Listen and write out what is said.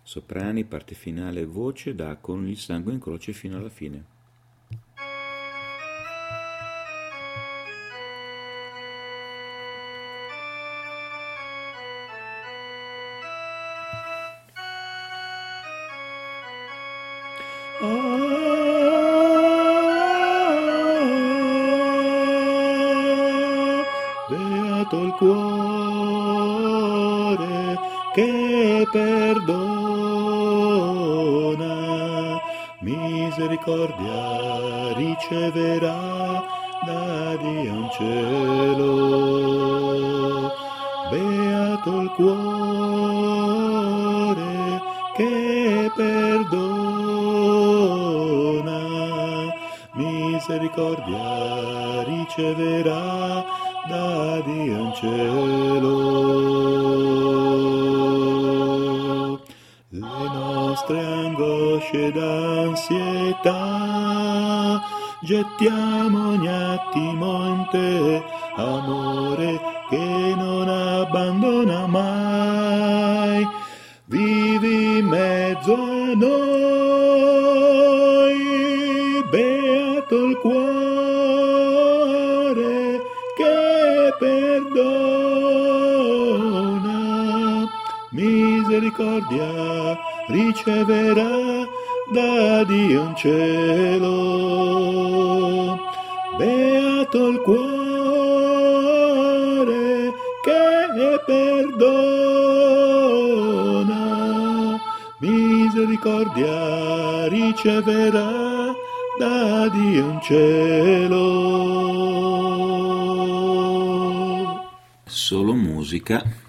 soprani, parte finale, voce da Con il sangue in croce fino alla fine. Beato il cuore che perdona, misericordia riceverà da Dio in cielo. Beato il cuore che perdona, misericordia riceverà da Dio in cielo. Le nostre angosce d'ansietà gettiamo ogni attimo in te, amore che non abbandona mai. Vivi in mezzo a noi, beato il cuore che perdona, misericordia riceverà da Dio in cielo. Beato il cuore che perdona, misericordia riceverà da Dio in cielo. Solo musica